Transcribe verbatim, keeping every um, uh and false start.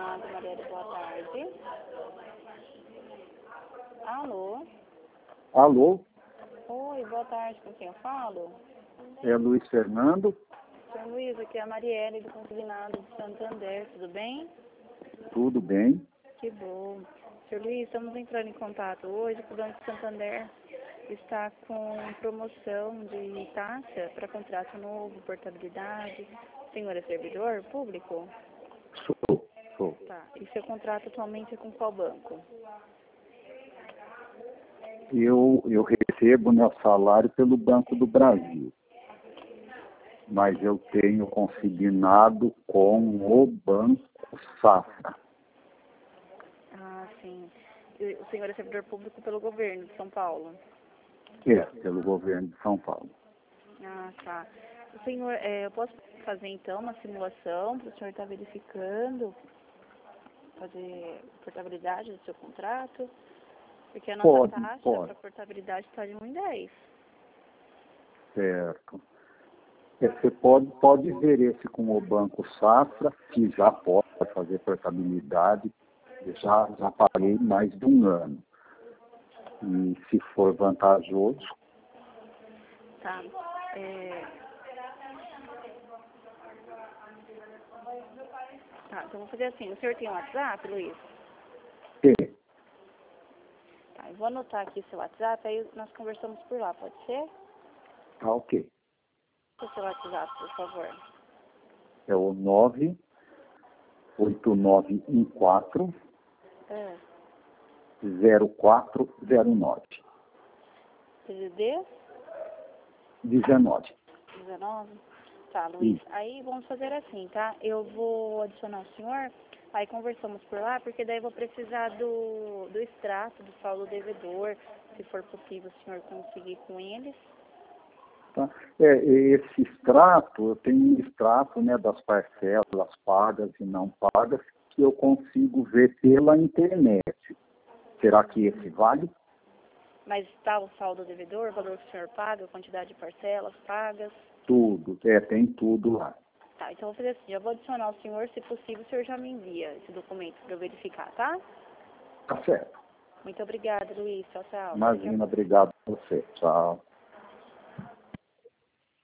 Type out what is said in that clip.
Consignado, Marielle, boa tarde. Alô? Alô, Oi, boa tarde, com quem eu falo? é Luiz Fernando, Senhor Luiz, aqui é a Marielle do Consignado de Santander, tudo bem? tudo bem? Que bom. Senhor Luiz, estamos entrando em contato hoje porque o Banco Santander está com promoção de taxa para contrato novo, portabilidade. O senhor é servidor público? Sou, sou. Tá. E seu contrato atualmente é com qual banco? Eu, eu recebo meu salário pelo Banco do Brasil, mas eu tenho consignado com o Banco Safra. Ah, sim. E o senhor é servidor público pelo governo de São Paulo? É, pelo governo de São Paulo. Ah, tá. O senhor, é, eu posso fazer então uma simulação para o senhor estar verificando, fazer portabilidade do seu contrato? Porque a nossa Pode, taxa pode. para portabilidade está de um e dez. Certo. É, você pode, pode ver esse com o Banco Safra, que já pode fazer portabilidade, já, já paguei mais de um ano. E se for vantajoso, Tá. É... Tá, então vou fazer assim. O senhor tem um WhatsApp, Luiz? tem. Tá, eu vou anotar aqui o seu WhatsApp, aí nós conversamos por lá, pode ser? Tá ok. O seu WhatsApp, por favor. É o nove oito nove um quatro É. zero quatro zero nove T D D? dezenove. dezenove? Tá, Luiz. Isso. Aí vamos fazer assim, tá? Eu vou adicionar o senhor, aí conversamos por lá, porque daí eu vou precisar do, do extrato do saldo devedor, se for possível o senhor conseguir com eles. Tá? É, esse extrato, eu tenho um extrato, né, das parcelas pagas e não pagas, que eu consigo ver pela internet. Será que esse vale? Mas está o saldo devedor, o valor que o senhor paga, a quantidade de parcelas pagas? Tudo, é, tem tudo lá. Tá, então eu vou fazer assim, eu vou adicionar o senhor, se possível o senhor já me envia esse documento para eu verificar, tá? Tá certo. Muito obrigada, Luiz. Tchau, tchau. Até daqui a Imagina, pouco. obrigado a você. Tchau.